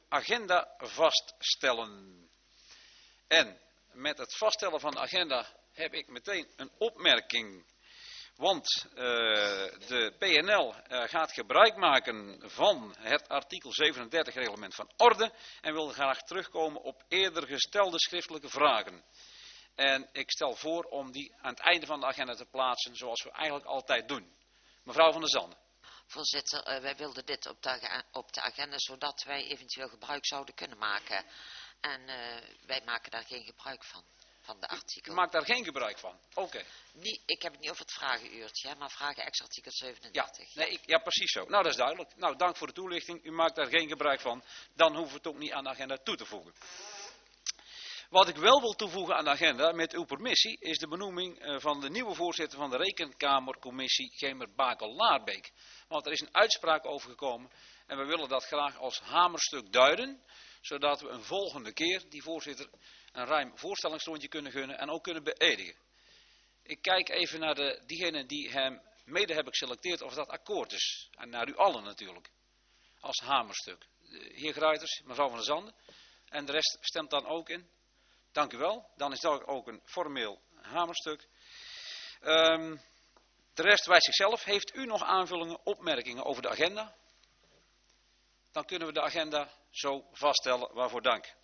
agenda vaststellen. En met het vaststellen van de agenda heb ik meteen een opmerking. Want de PNL gaat gebruik maken van het artikel 37 reglement van orde en wil graag terugkomen op eerder gestelde schriftelijke vragen. En ik stel voor om die aan het einde van de agenda te plaatsen zoals we eigenlijk altijd doen. Mevrouw van der Zanden. Voorzitter, wij wilden dit op de agenda zodat wij eventueel gebruik zouden kunnen maken. En wij maken daar geen gebruik van de artikel. U maakt daar geen gebruik van? Oké. Ik heb het niet over het vragenuurtje, hè, maar vragen ex artikel 37. Ja, precies zo. Nou, dat is duidelijk. Nou, dank voor de toelichting. U maakt daar geen gebruik van. Dan hoeven we het ook niet aan de agenda toe te voegen. Wat ik wel wil toevoegen aan de agenda, met uw permissie, is de benoeming van de nieuwe voorzitter van de Rekenkamercommissie, Gemer Bakel-Laarbeek. Want er is een uitspraak over gekomen en we willen dat graag als hamerstuk duiden, zodat we een volgende keer die voorzitter een ruim voorstellingsrondje kunnen gunnen en ook kunnen beëdigen. Ik kijk even naar diegenen die hem mede hebben geselecteerd of dat akkoord is. En naar u allen natuurlijk, als hamerstuk. De heer Gruiters, mevrouw van der Zanden en de rest stemt dan ook in. Dank u wel. Dan is dat ook een formeel hamerstuk. De rest wijst zichzelf. Heeft u nog aanvullingen, opmerkingen over de agenda? Dan kunnen we de agenda zo vaststellen. Waarvoor dank.